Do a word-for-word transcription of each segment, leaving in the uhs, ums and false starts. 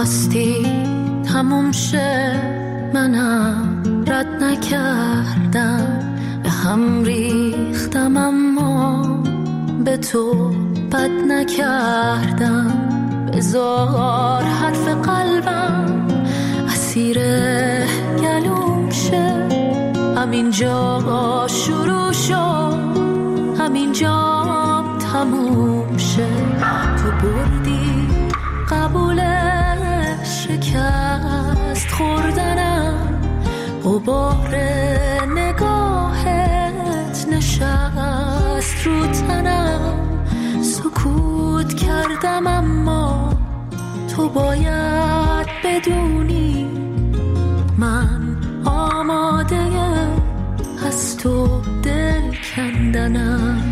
خواستی تموم شه منم رد نکردم، به هم ریختم اما به تو بد نکردم. بذار حرف قلبم اسیر گلوم شه، همینجا شروع شد همینجا تموم شه. تو بردی قبول شکست خوردنم، غبار نگاهت نشست رو تنم. سکوت کردم اما تو باید بدونی من آماده از تو دل کندنم.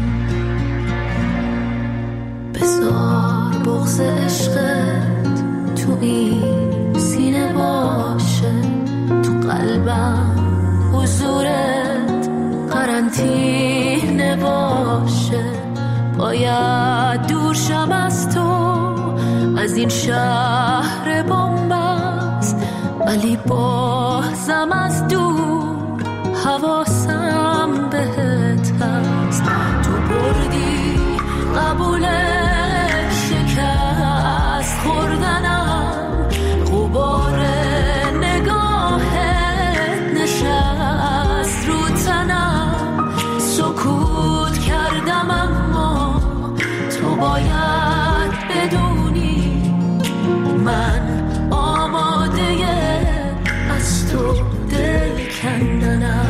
بذار بغض عشقت تو این سینه باشه، تو قلبم حضورت قرنطینه باشه. باید دور شم از تو، از این شهر بنبست، ولی بازم از دور حواسم بهت هست. تو بردی قبول شکست خوردنم، غبار نگاهت نشست رو تنم. سکوت کردم اما تو باید بدونی من آماده از تو دل کندنم.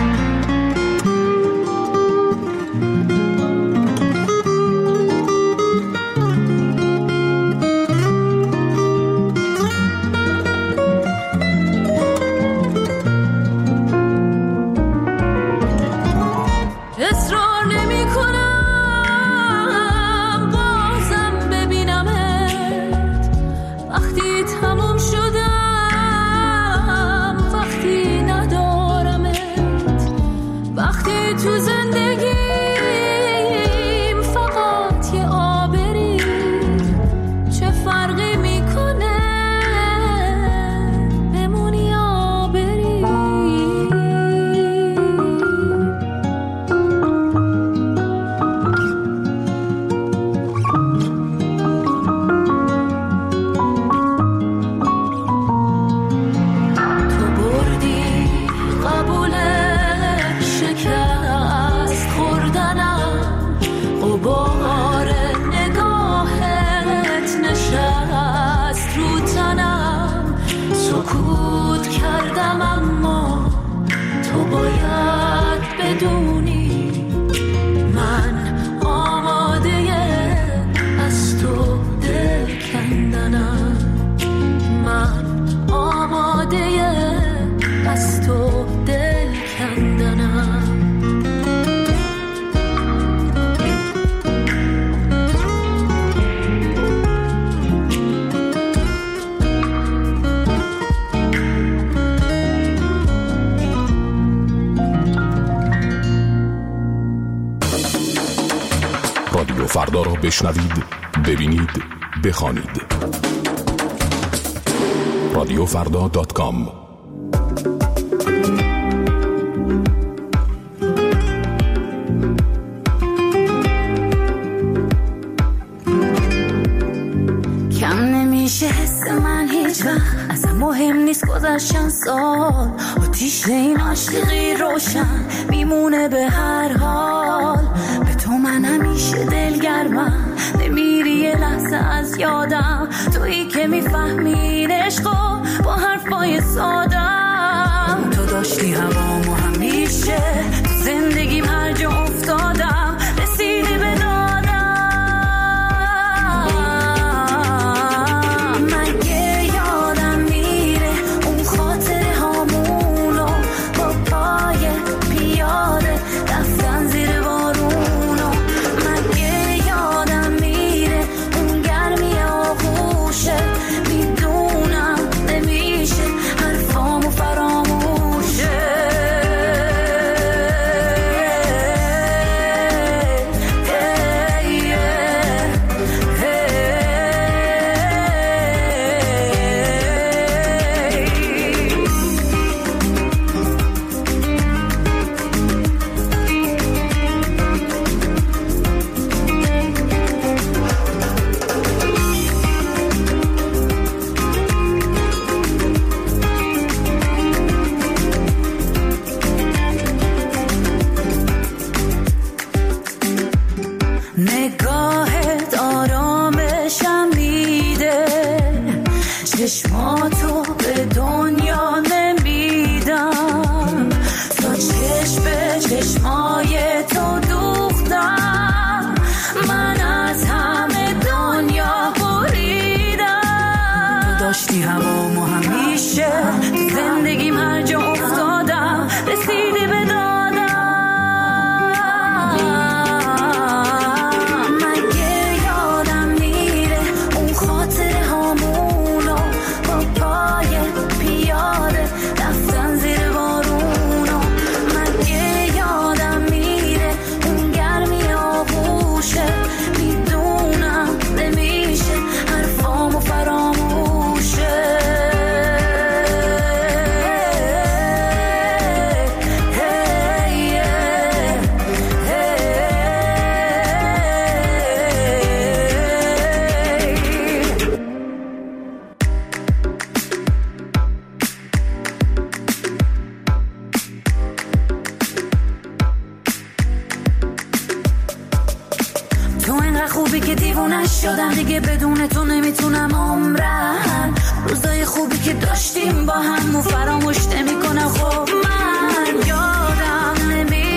فردا را بشنوید، ببینید، بخوانید. رادیو فردا دات کام. کم نمیشه حس من هیچ وقت، اصلا مهم نیست گذشتن سال. آتیش این عاشقی روشن میمونه به هر حال. به تو من همیشه دلگرمم، نمیری یه لحظه از یادم. تویی که میفهمین عشقو با حرفای سادم. تو داشتی هوامو همیشه، تو زندگیم هر جا افتادم رسیدی به دادم. مگه یادم میره اون خاطره هامونو با پای پیاده رفتن زیر بارونو. مگه یادم میره اون گرمی آغوشه، میدونم نمیشه حرفامو فراموشه. تو اینقدر خوبی که دیوونش شدم، دیگه بدون تو نمیتونم عمرم. روزای خوبی که داشتیم با هم و فراموش نمیکنم. خب من یادم نمیره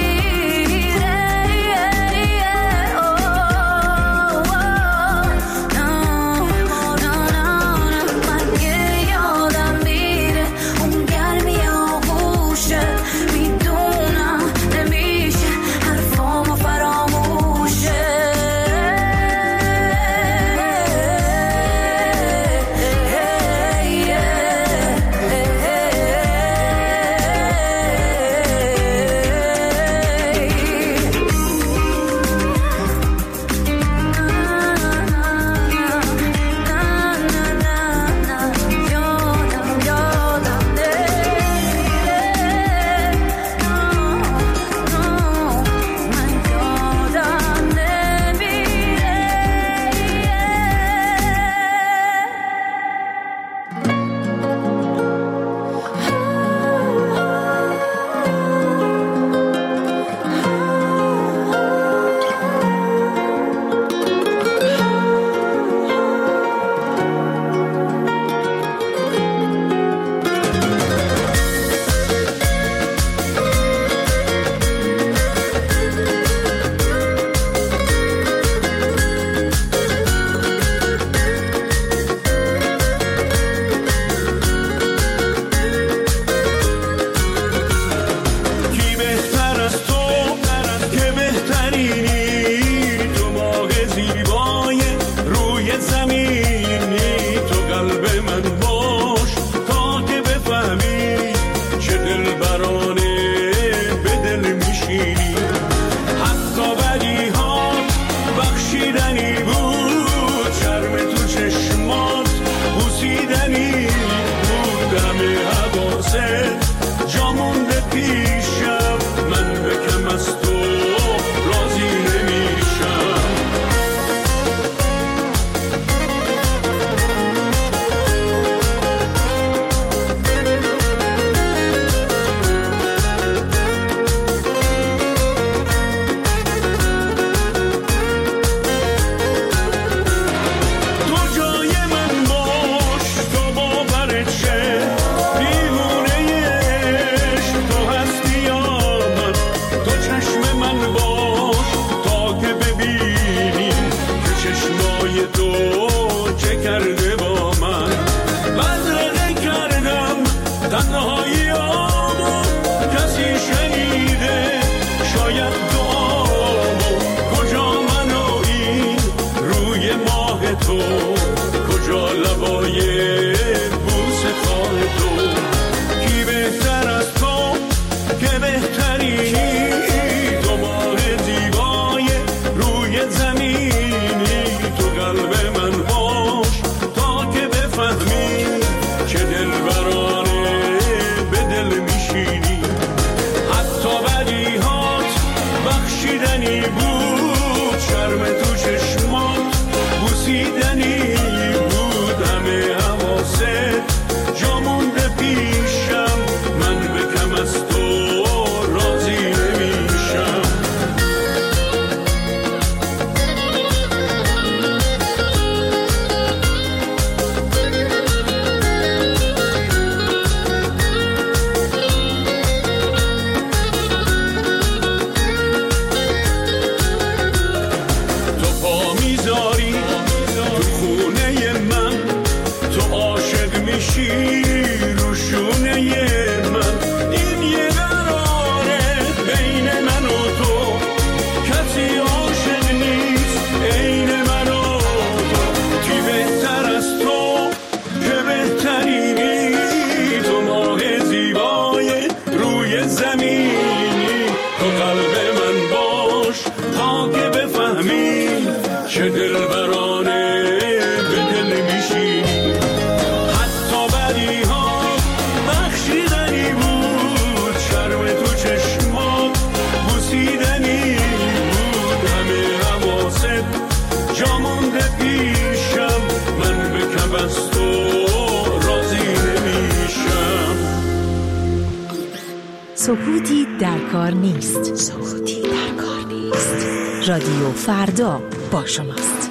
سکوتی در کار نیست. سکوتی در کار نیست. رادیو فردا با شماست.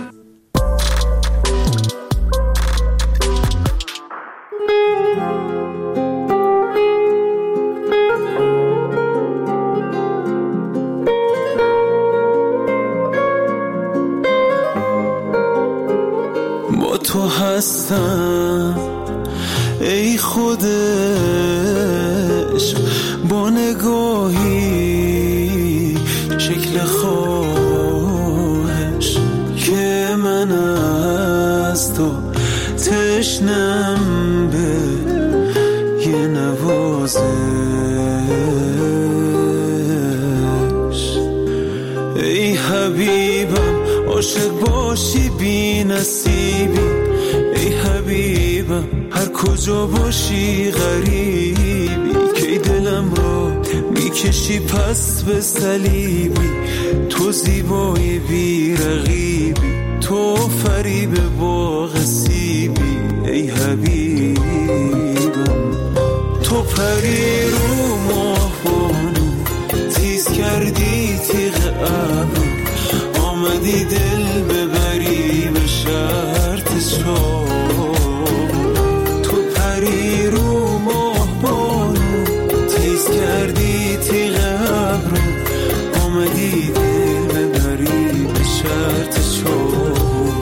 با تو هستم ای خودش، با نگاهی شکل خواهش که من از تو تشنم به یه نوازش. ای حبیبم عاشق باشی بی نصیبی، ای حبیبم هر کجا باشی غریبی، که دلم را میکشی پس به صلیبی. تو زیبای بی رقیبی، تو فریب باغ سیبی، ای حبیبم. تو پری رو ماه بانو تیز کردی تیغ ابرو، آمدی دل ببری به شرط شام. تو پری رو ماه بانو تیز کردی تیغ ابرو، آمدی دل ببری به شرط شام.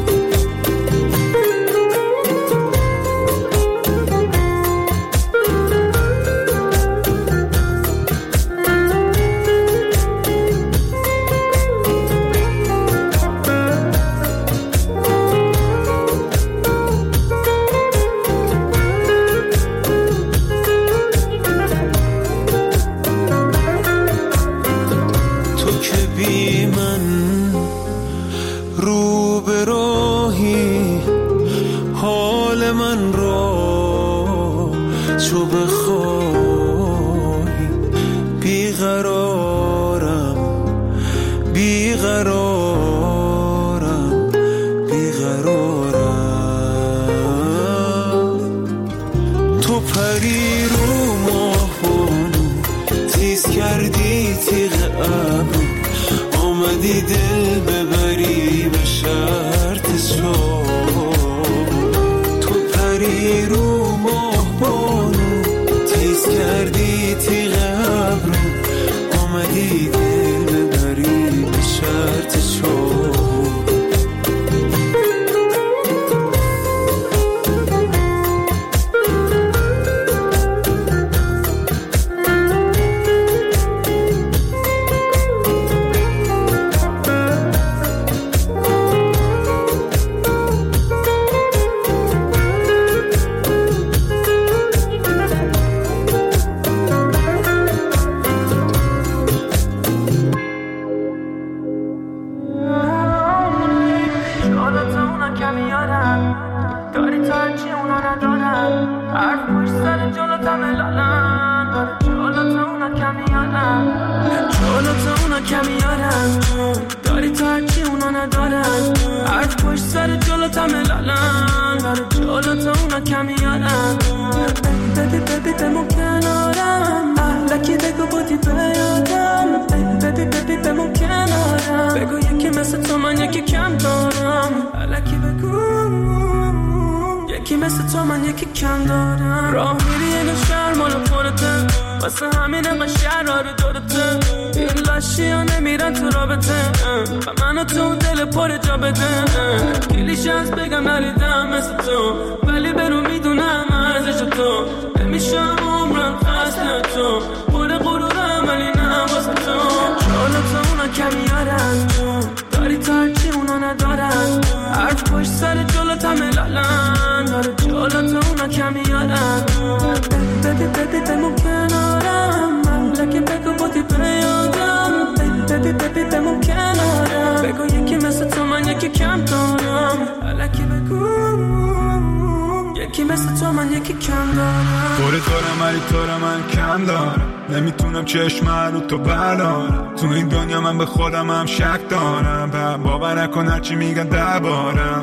نمیتونم چشم رو تو بردارم، تو این دنیا من به خودم هم شک دارم، باور نکن هرچی میگن دربارم.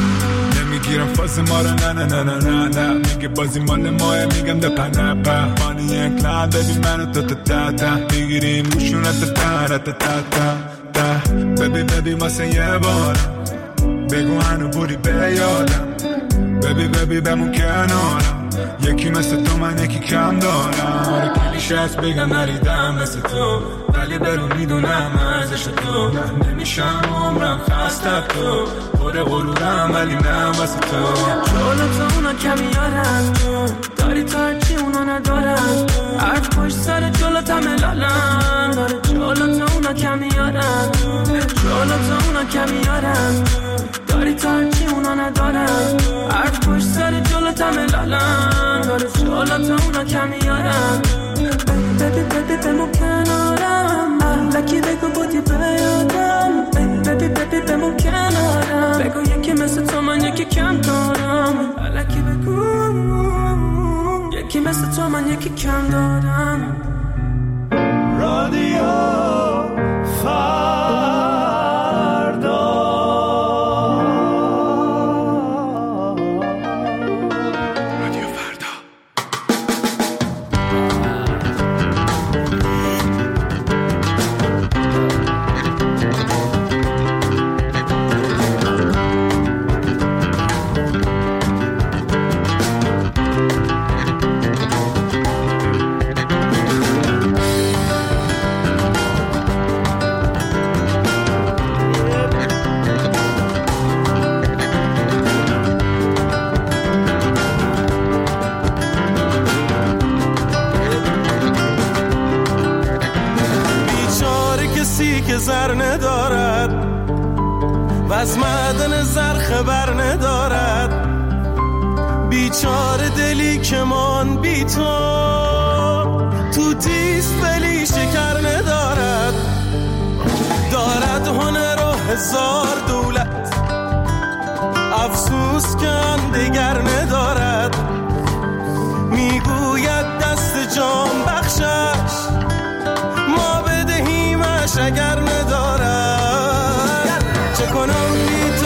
نمیگیرم فاز ما رو نه نه نه نه نه نه، میگه بازی مال ماه میگم ده پنپه مانی یک لحظه ببین منو تا تا تا تا، میگیریم روشون تا تا تا تا تا. ده ببی ببی واسه یه بارم بگو هنو بودی به یادم ببی ببی بمون کنارم یکی مثل تو من یکی کم دارم آره کلیشه هست بگم نریدم مثل تو ولی برو میدونم ارزش تو نمیشم عمرم خسته تو پر غرورم ولی نه واسه تو جلو تو اونا کمی یارم داری تا هرچی اونا ندارم حرف پشت سر جلو تا ملالم داره جلو تو اونا کمی یارم جلو تو اونا کمی یارم داری تا هرچی اونا ندارم حرف پشت سر جلو تا ملالم داره جلو تو اونا کمی یارم ببی ببی بمون کنارم لکی بگو بودی بیادم ببی ببی بمون کنارم بگو یکی مثل تو من یکی کم دارم لکی بگو یکی مثل تو من یکی کم دارم رادیو فردا که زر ندارد و از معدن زر خبر ندارد بیچاره دلی که من بی تو تو تیست ولی شکر ندارد دارد هنر و هزار دولت افسوس که آن دیگر ندارد میگوید دست جان بخشش ما بدهیمش اگر ندارد چه کنم بی تو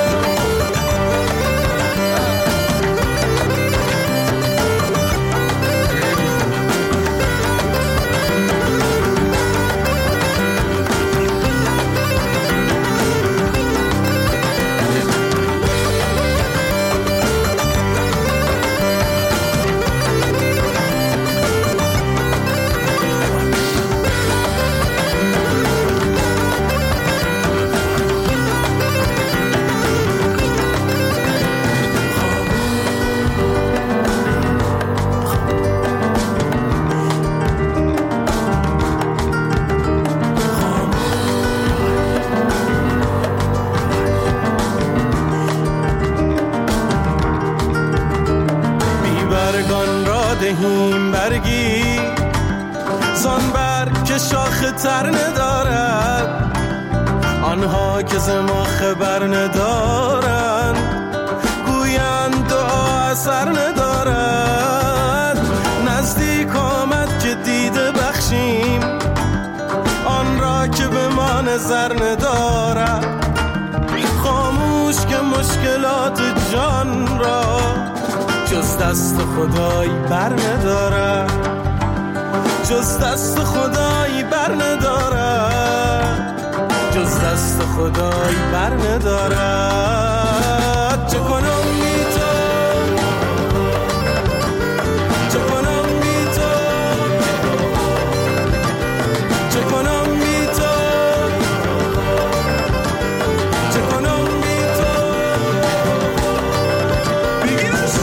دهیم برگی زان برگ که شاخ تر ندارد آنها که ز ما خبر ندارند گویند دعا اثر ندارد نزدیک آمد که دیده بخشیم آن را که به ما نظر ندارد خاموش که مشکلات جان را جز دست خدای بر نداره جز دست خدای بر نداره جز دست خدای بر نداره چه کنم بی تو چه کنم بی تو چه کنم بی تو چه کنم بی تو بگیرش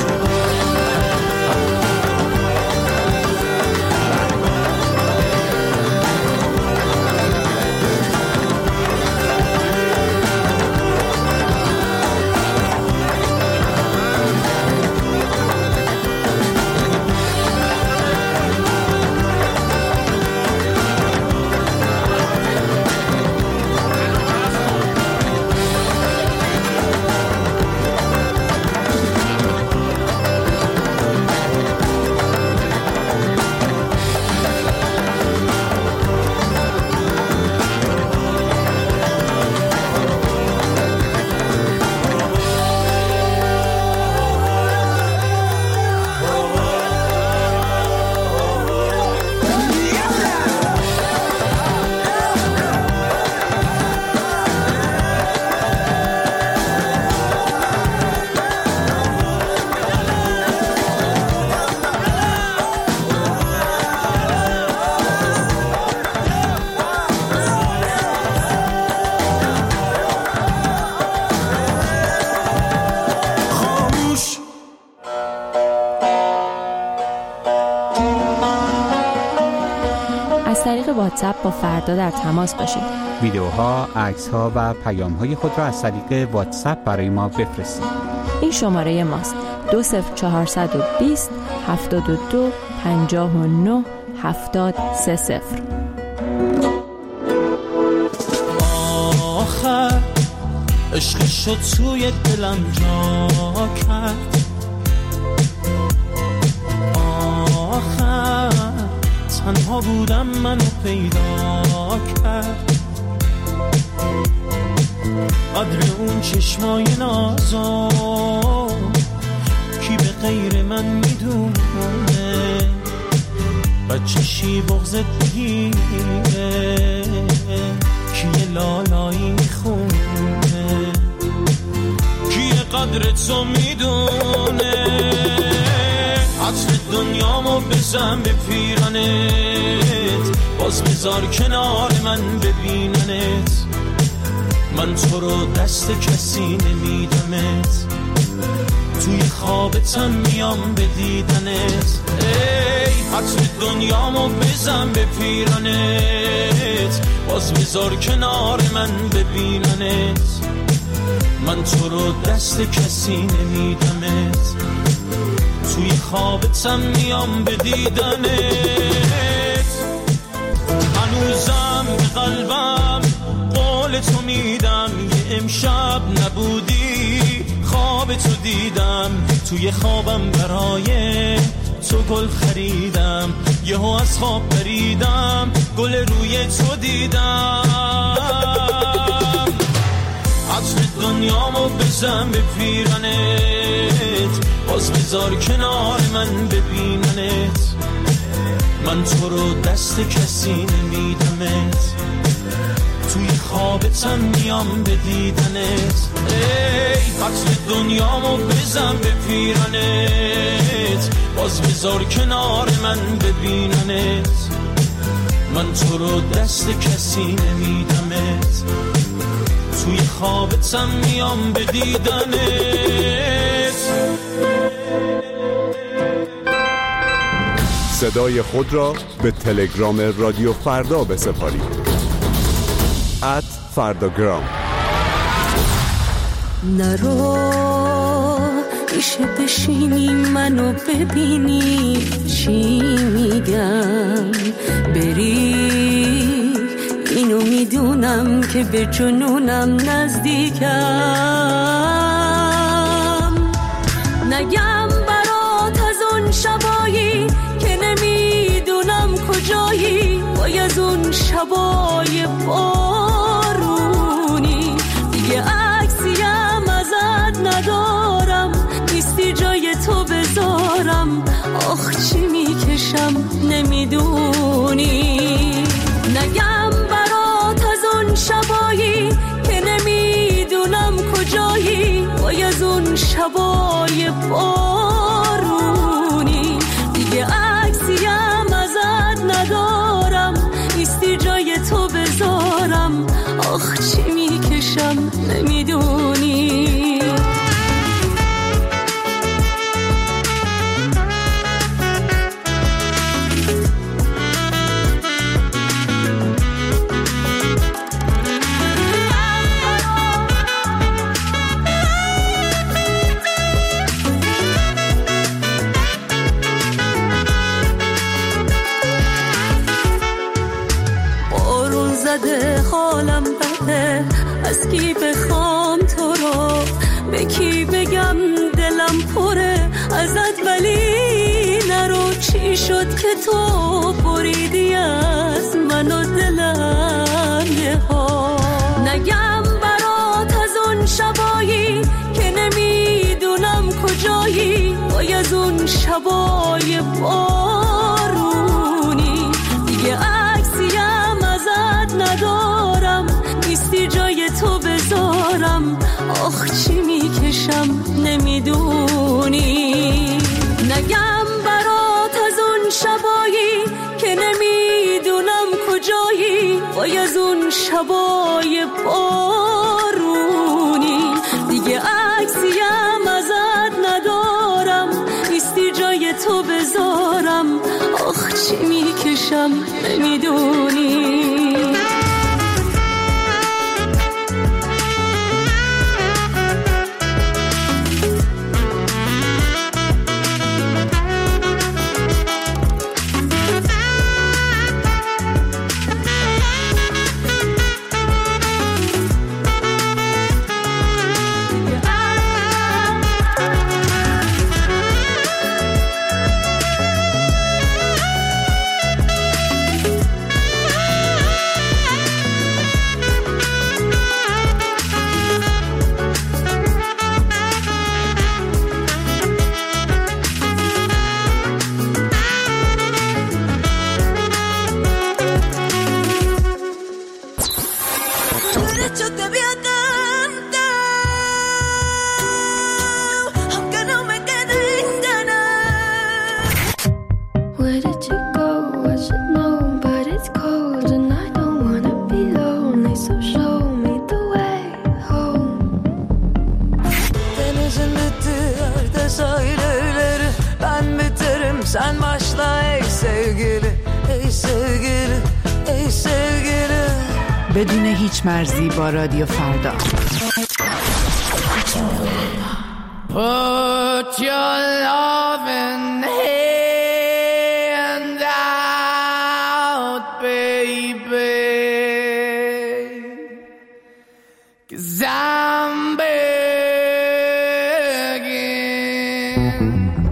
واتساپ با فردا در تماس باشید. ویدیوها، عکس‌ها و پیام‌های خود را از طریق واتساپ برای ما بفرستید. این شماره ماست: دو صفر چهارصد و بیست هفتاد و دو پنجاه و نه هفتاد سه صفر. آخر عشق شد توی دلم جا کرد، آخر تنها بودم منو پیدا کرد، قدر اون چشمای نازم کی به غیر من میدونه، بچشی بغضت بگیره کی لالایی میخونه، کی قدر تو میدونه، عطر دنیامو بزن به پیرانت، باز بذار کنار من ببیننت، من تو رو دست کسی نمیدمت، توی خوابتم میام به دیدنت، ای عطر دنیامو بزن به پیرانت، باز بذار کنار من ببیننت، من تو رو دست کسی نمیدمت، توی خوابتم میام به دیدنت، هنوزم به قلبم قول تو میدم، یه امشب نبودی خواب تو دیدم، توی خوابم برای تو گل خریدم، یهو از خواب پریدم گل روی تو دیدم، عطر دنیامو بزن به پیرانت، باز بذار کنار من ببیننت، من تو رو دست کسی نمیدمت، توی خوابتم میام به دیدنت، ای عطر دنیامو بزن به پیرانت، باز بذار کنار من ببیننت، من تو رو دست کسی نمیدمت، توی خوابتم میام به دیدنت. صدای خود را به تلگرام رادیو فردا بسپارید. ات فرداگرام. نرو ایشه بشینی منو ببینی چی میگم، بری اینو میدونم که به جنونم نزدیکم، نگم برات از اون شبایی که نمیدونم کجایی، وای از اون شبای بارونی، دیگه عکسیم ازت ندارم، نیستی جای تو بذارم، آخ چی میکشم نمیدونی، نگم برات از اون شبایی که نمیدونم کجایی، وای از اون شبای بارونی، دیگه عکسیم ازت ندارم، نیستی جای تو بذارم، آخ چی میکشم نمیدونی. حالم بده، از کی بخوام تو رو، به کی بگم دلم پره ازت، ولی نرو چی شد که تو بریدی از من و دلم یه ها، نگم برات از اون شبایی که نمیدونم کجایی، وای از اون شبای بارونی، دیگه عکسیم ازت ندارم، نیستی جای تو بذارم، آخ چی میکشم نمیدونی، نگم برات از اون شبایی که نمیدونم کجایی، وای از اون شبای بارونی، دیگه عکسیم ازت ندارم، نیستی جای تو بذارم، آخ چی میکشم نمیدونی. hecho te había cantado, aunque no me queden ganas. Where did you go? I should know, but it's cold and I don't wanna be lonely, so show me the way home. Denizin bittiği yerde sahilleri, ben biterim sen başla ey sevgili, ey sevgili, ey sevgili. بدون هیچ مرزی با رادیو فردا. Put your loving hand out, baby, 'cause I'm begging.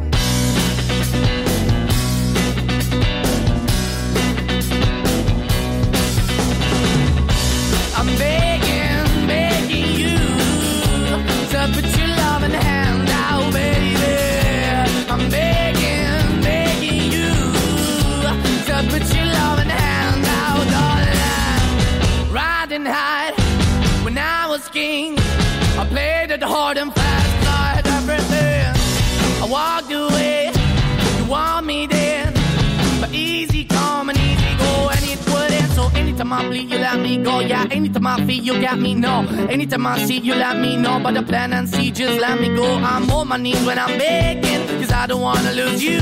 I'm begging, begging you to put your loving hand out, baby. I'm begging, begging you to put your loving hand out, darling. Riding high when I was king, I played it hard and fast, I had everything. I walked away, you want me then, but easy come and easy go, and it wouldn't. So anytime I bleed, you let me go. Yeah, anytime I feel, you got me, no. Anytime I see, you let me know. But the plan and see, just let me go. I'm on my knees when I'm begging, 'cause I don't wanna lose you.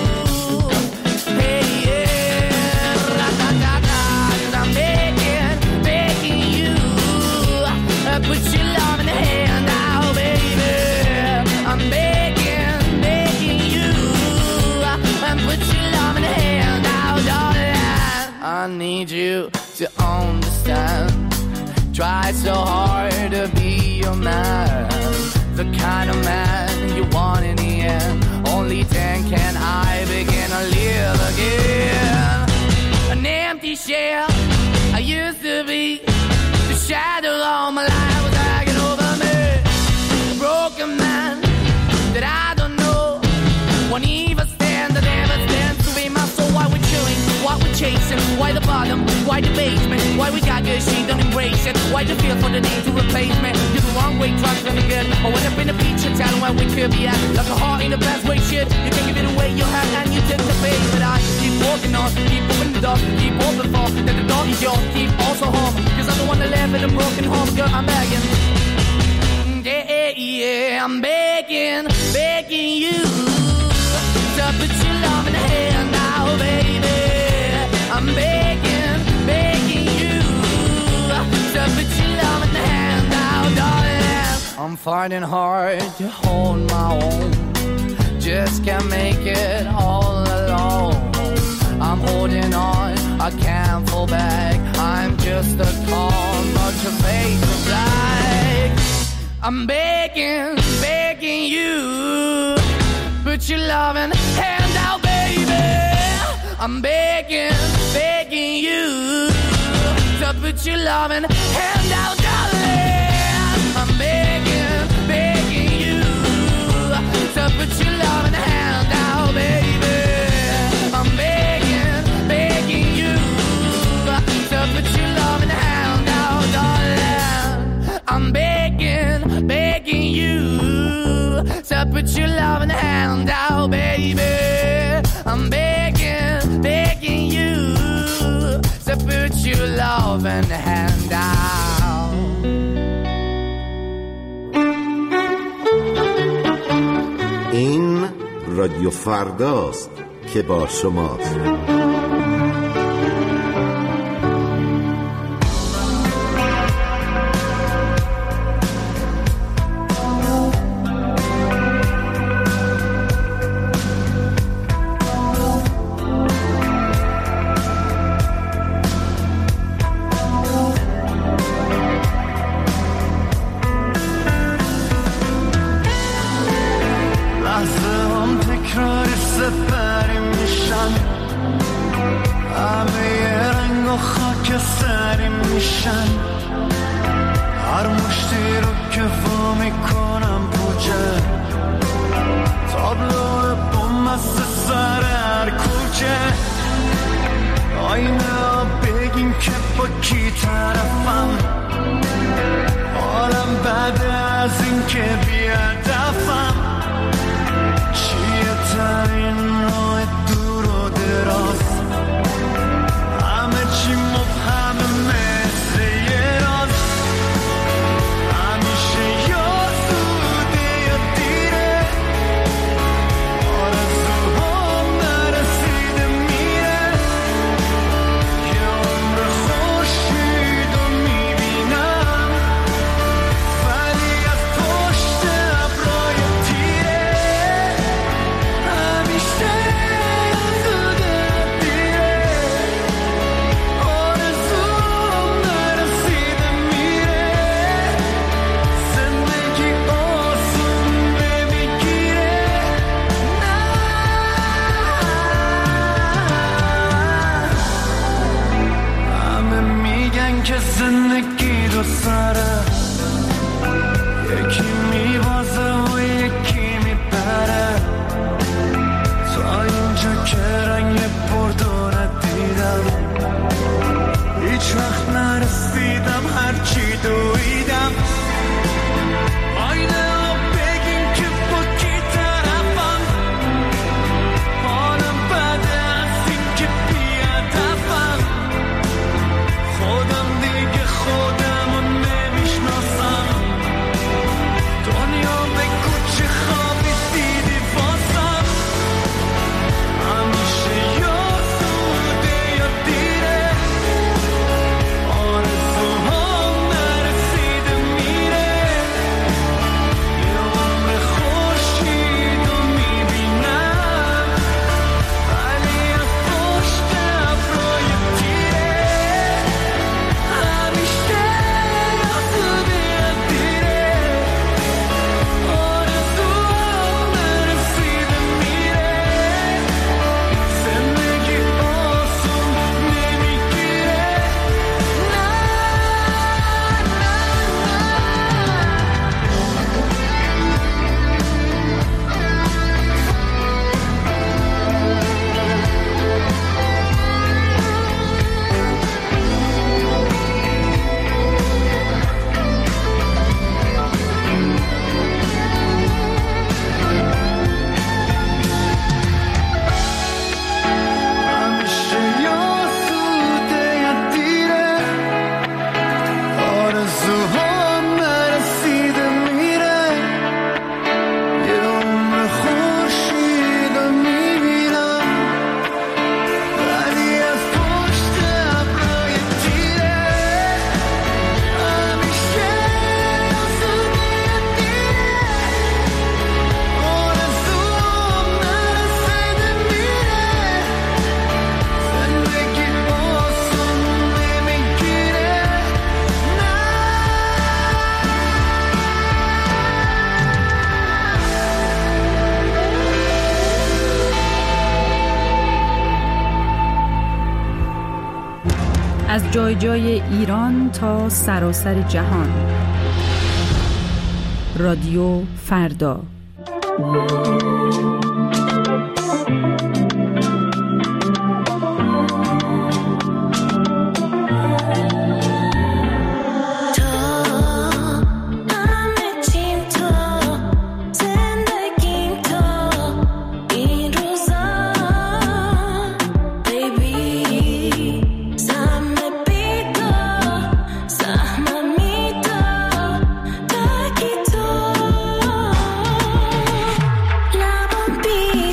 Hey, yeah, ra-da-da-da, 'cause I'm begging, begging you. Uh, put your love in the hand out, baby. I'm begging, begging you. Uh, and put your love in the hand out, darling. I need you to understand. Try so hard to be your man, the kind of man you want in the end. Only then can I begin to live again. An empty shell I used to be, the shadow all my life was hanging over me. A broken man that I don't know won't even stand, that never stands to be my soul. Why we're chewing, why we're chasing, why the bottom, why the basement, why we got good, she don't embrace it, why the feel for the need to replace me. You're the wrong way, trying to be good, or went up in the feature town where we could be at, like a heart in the best way, shit. You can give it away, you have, and you take the bait, but I keep walking on, keep opening the door, keep open for, that the door is yours, keep also home, 'cause I'm the one that live in a broken home, girl, I'm begging. Yeah, yeah, I'm begging, begging you to put your love in the hand now, baby. I'm begging, begging you to put your love in the hand now, darling. I'm fighting hard to hold my own, just can't make it all alone. I'm holding on, I can't fall back, I'm just a call, but your face is black. I'm begging, begging you, put your loving hand out, baby. I'm begging, begging you to put your loving hand out, darling. I'm begging, begging you to put your loving hand out, baby. I'm begging, begging you to put your loving hand out, darling. I'm begging, begging you to put your loving hand out, baby. I'm begging, begging you to put your loving hand out. این رادیو فرداست که با شماست. آینه بگیم که با کی طرفم، سره یکی میبازه و یکی میبره تا اینجا که رنگ پرداره دیدم هیچ وقت نرسیدم هرچی دویدم آینه ها بگین که با کی طرفم حالم بده از این که بی‌هدفم خودم دیگه خودم رو نمیشناسم دنیا به کوچه خوابی دیدی واسم همیشه یا زوده یا دیره آرزوهام نرسیده میره یه عمر خورشید رو میبینم ولی از پشت ابرای تیره همیشه یا زوده یا دیره آرزوهام نرسیده میره زندگی آسون نمیگیره همیشه یا زوده یا دیره آرزوهام نرسیده میره یه عمر خورشید رو میبینم ولی از پشت ابرای تیره همیشه یا زوده یا دیره آرزوهام نرسیده میره زندگی آسون نمیگیره از جای جای ایران تا سراسر جهان. رادیو فردا. همه چیم تا زندگیم تا این روزا بیبی سهم بیدا سهم میدا تاکی تو لبم بی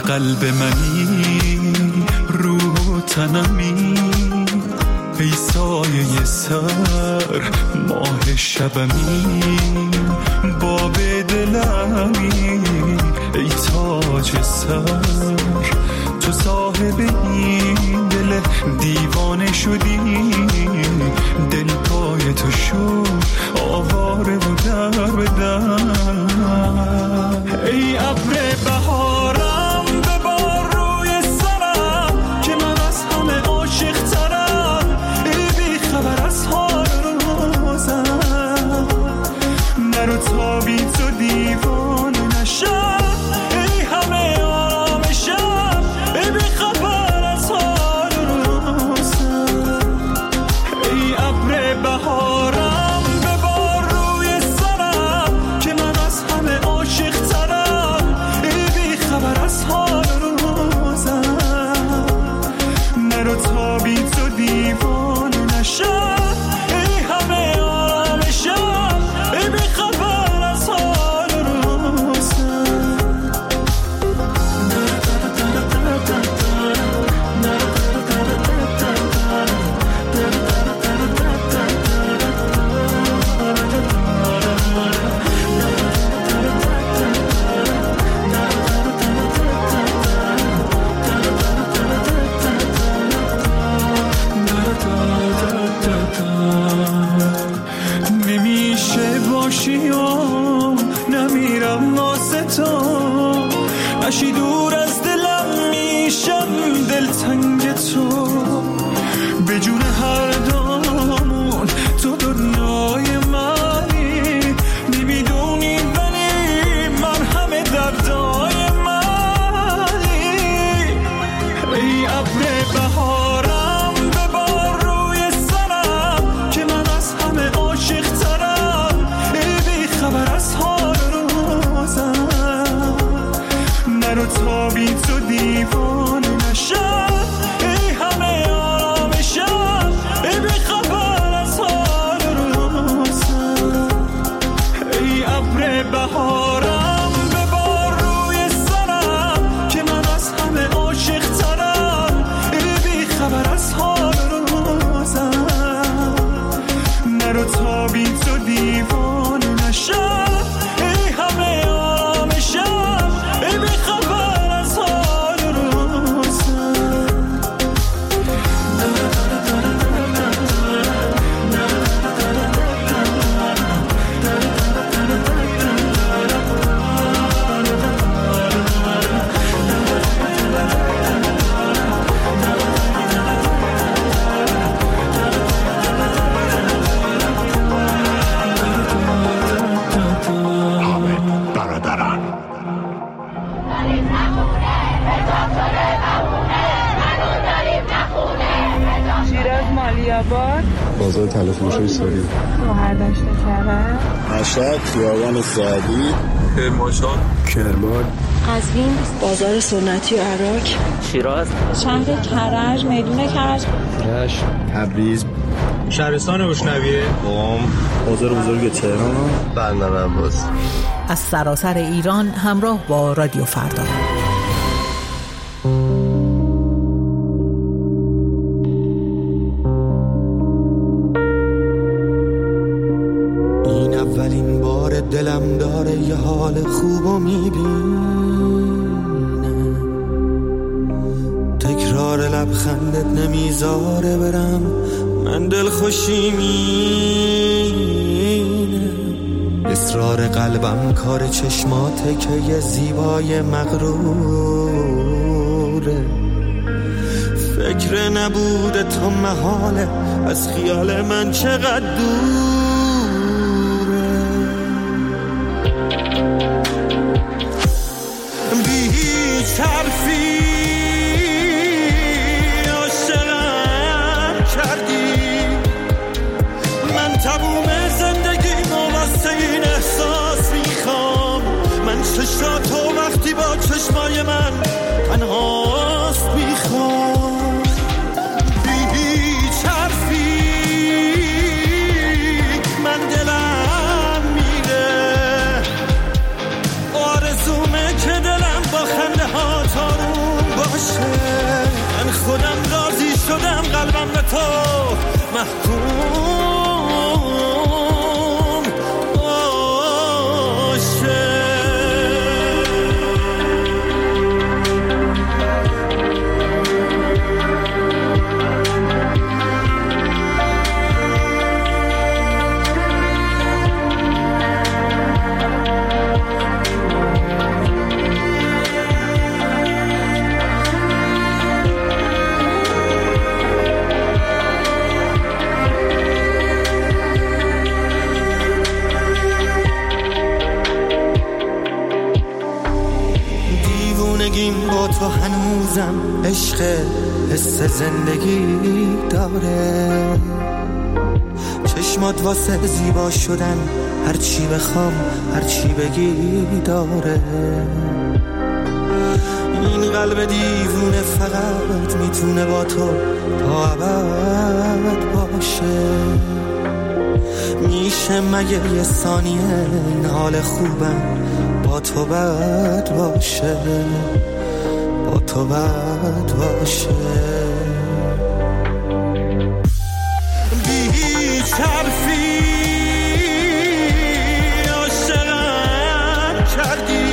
قلب منی، روح و تنمی، ای سایه سر ماه شبمی، باب دلمی، ای تاج سر، تو صاحب این دل دیوانه شدی، دل پای تو شد آواره و در به در. ای ابر بهارم ببار روی سرم که من از همه عاشق ترم، ای بی خبر از حال روزم، نرو تا بی تو دیوانه نشم، ای همه آرامشم، ای بی خبر از حال روزم. ای ابر بهارم ببار روی سرم که من از همه عاشق ترم، ای بی خبر از حال روزم، نرو تا بی تو دیوانه نشم، ای همه آرامشم، ای بی خبر از حال روزم. نمیشه باشی و نمیرم واسه تو، نشی دور از دلم میشم دلتنگ تو، به جون هر دامون تو دنیای منی، نمیدونی ولی من همه دردای منی. ای ابر بهارم ببار روی سرم که من از همه عاشق ترم، ای بی خبر از حال روزم، نرو تا بی تو دیوانه نشم، ای همه آرامشم، ای بی خبر از حال روزم. ای ابر بهارم ببار روی سرم که من از همه عاشق ترم، ای بی خبر از حال روزم، نرو تا بی تو دیوانه نشم، ای همه آرامشم، ای بی خبر از حال روزم. برادران شیراز مالیاباد، بازار تلفروشی ساری، مهردشت کرم، مشهد خیابان سعدی، کرمانشاه، کرمان، قزوین، بازار سنتی و عراق، شیراز، شهر کرج، میدون کرج، رشت، تبریز، شهرستان روشنویه، قم، بازار بزرگ تهران، بندر عباس. از سراسر ایران همراه با رادیو فردا. این اولین بار دلم داره یه حال خوبو میبینه، تکرار لبخندت نمیذاره برم، من دل خوشی مینه، اصرار قلبم کار چشماته که یه زیبای مغروره، فکر نبوده تو محاله از خیال من چقدر دوره، بی هیچ حرفی عاشقم کردی، من تموم زندگی واسه این احساس میخوام، من چشاتو وقتی با چشمای من تنهاست میخوام، بی هیچ حرفی محکوم با تو هنوزم عشق حس زندگی داره، چشمات واسه زیبا شدن هرچی بخوام هرچی بگی داره. این قلب دیوونه فقط میتونه با تو تا ابد باشه. میشه مگه یه ثانیه این حال خوبم با تو بد باشه، با تو بد باشه. بی طرفی عاشقم کردی،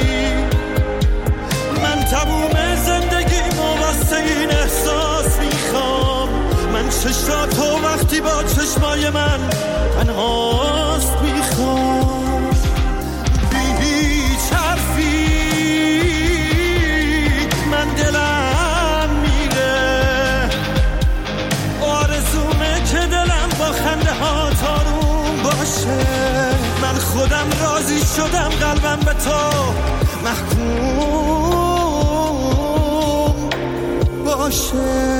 من تموم زندگیمو واسه این احساس میخوام. من چشماتو وقتی با چشمای من تنهاست میخوام. دلم میره آرزومه که دلم با خنده ها تاروم باشه. من خودم راضی شدم قلبم به تو محکوم باشه.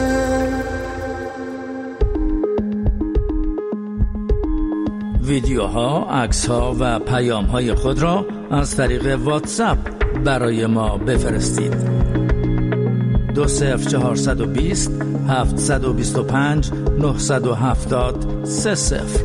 ویدیوها، عکس‌ها و پیام‌های خود را از طریق واتساپ برای ما بفرستید. دو صفر چهارصد و بیست هفتصد و بیست و پنج نهصد و هفتاد سه صفر.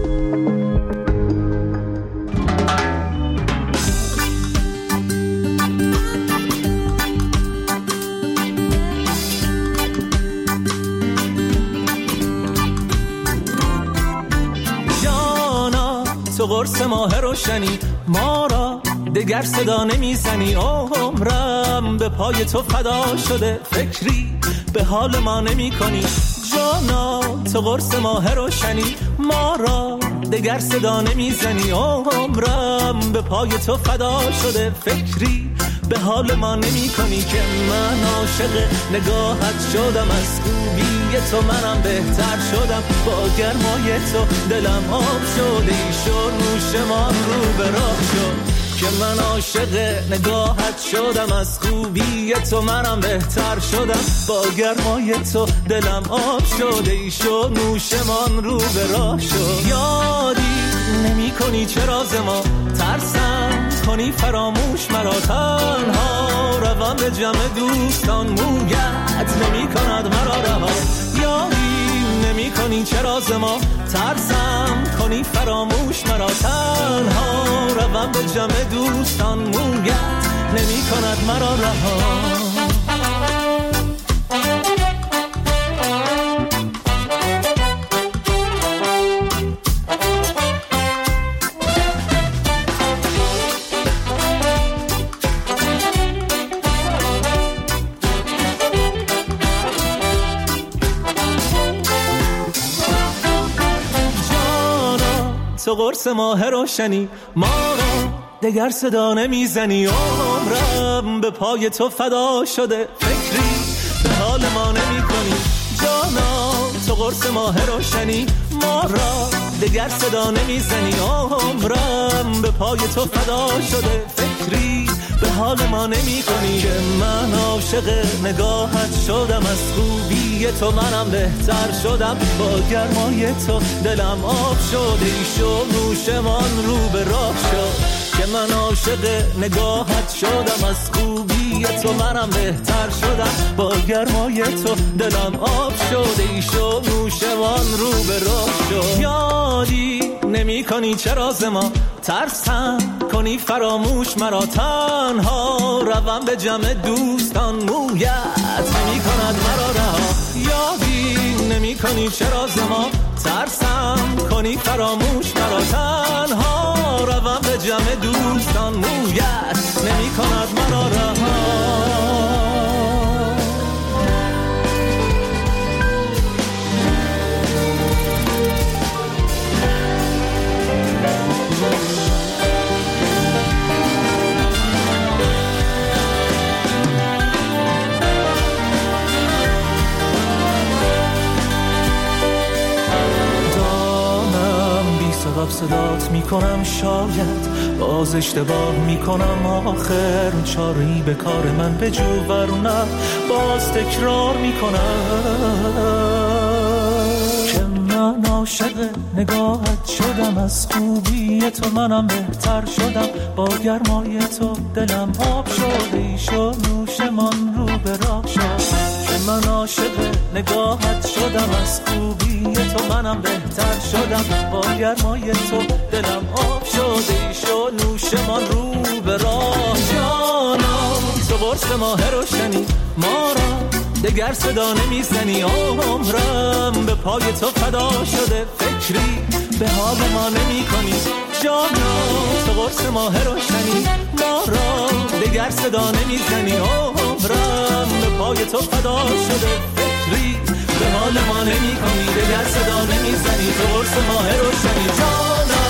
جانا تو قرص ماه روشنی ما را دگر صدا نمیزنی. عمرم به پای تو فدا شده، فکری به حال ما نمی کنی. جانا تو قرص ماه روشنی ما را دگر صدا نمیزنی. عمرم به پای تو فدا شده، فکری به حال ما نمی کنی. که من عاشق نگاهت شدم، از خوبی تو منم بهتر شدم. با گرمای تو دلم آب شده، شد نوشمان رو به راه شد. که من عاشق نگاهت شدم، از خوبی تو منم بهتر شدم. با گرمای تو دلم آب شده، ایشو نوشمان رو به راه شد. یادی نمی کنی چرا ز ما ترسم کنی فراموش مرا. تنها روم به جمع دوستان مویت نمی کند مرا رها. یادی نمی کنی چرا ز ما ترسم کنی فراموش مرا. تنها روم به جمع دوستان مویت نمی کند مرا رها. تو قرص ماه روشنی ما را دگر صدا نمیزنی. عمرم به پای تو فدا شده، فکری به حال ما نمی کنی. جانا تو قرص ماه روشنی ما را دگر صدا نمیزنی. عمرم به پای تو فدا شده، فکری به حال ما نمی کنی. که من عاشق نگاهت شدم، از خوبی تو منم بهتر شدم. با گرمای تو دلم آب شده، ایشو نوشمان رو به راه شد. که من عاشق نگاهت شدم، از خوبی تو منم بهتر شدم. با گرمای تو دلم آب شده، ایشو نوشمان رو به راه شد. یادی نمی کنی چرا ز ما ترسم کنی فراموش مرا. تنها روم به جمع دوستان مویت نمی کند مرا رها. یادی نمی کنی چرا ز ما ترسم کنی فراموش مرا، تنها روم به جمع دوستان، مویت نمی کند مرا رها. صدات صدات میکنم، شاید باز اشتباه میکنم، آخر چاری به کار من بجو ورنه باز تکرار میکنم که من عاشق نگاهت شدم، از خوبی تو منم بهتر شدم، با گرمای تو دلم آب شد، ایشو نوشمان رو به راه شد که من عاشق نگاهت شدم، از خوبی تو منم بهتر شدم، با گرمای تو دلم آب شد، ایشو نوشمان رو به راه. جانا تو برس ماه روشنی ما را دگر صدا نمیزنی، عمرم به پای تو فدا شده، فکری به حال ما نمی کنی. جانا تو برس ماه روشنی ما را دگر صدا نمیزنی، عمرم به پای تو فدا شده، فکری به حال ما نمی کنی، دگر صدا نمیزنی، تو برس ماه روشنی. جانا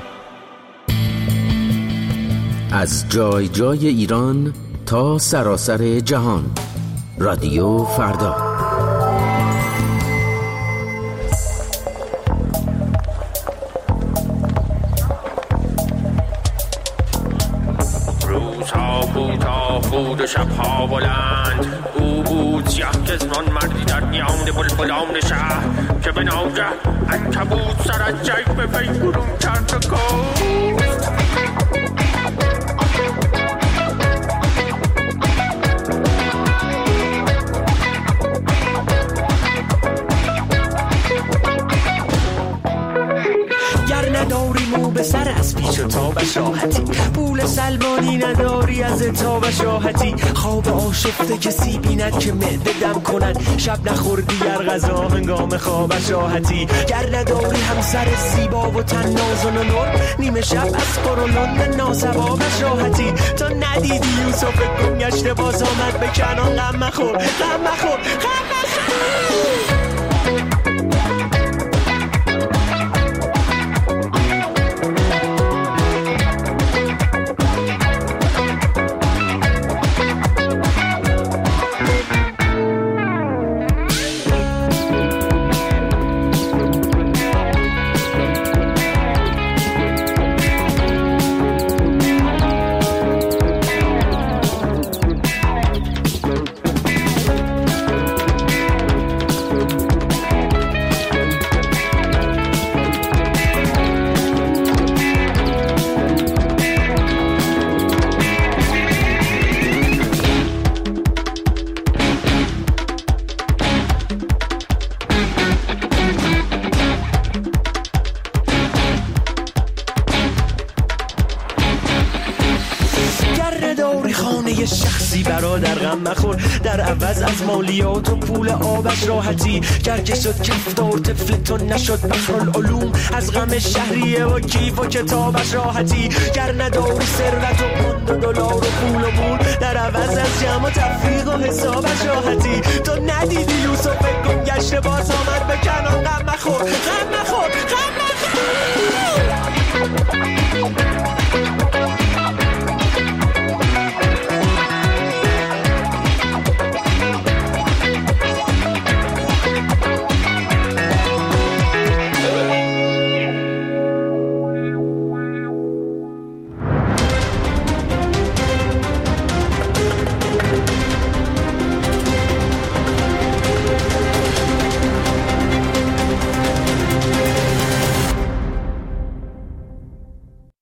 از جای جای ایران تا سراسر جهان، رادیو فردا. روزها کوتاه بود و شبها بلند، او بود سیاه چشمان مردی در میان بلبلان شهر که به ناگه عنکبوت سر از جیب به پی برون کرد و گفت نداری مو به سر از پیش و تا بشاهتی، پول سلمانی نداری از تا بشاهتی، خواب آشفته کسی بیند که معده دم کند، شب نخوردی گر غذا هنگام خواب شاهتی، گر نداری همسر زیبا و تن نازن و نور، نیمه شب از قرولون ناسبا بشاهتی، تا ندیدی یوسف گم گشته باز آمد به کنان، غم مخور غم مخور غم مخور. در عوض از مالیات و پول آبش راحتی، گرگه شد کفتار طفل تو نشد بحرالعلوم، از غم شهریه و کیف و کتابش راحتی، گر نداری ثروت و پوند و دلار و پول و مول، در عوض از جمع و تفریق و حسابش راحتی، تو ندیدی یوسف گم گشته باز آمد به کنان، غم مخور غم مخور غم مخور.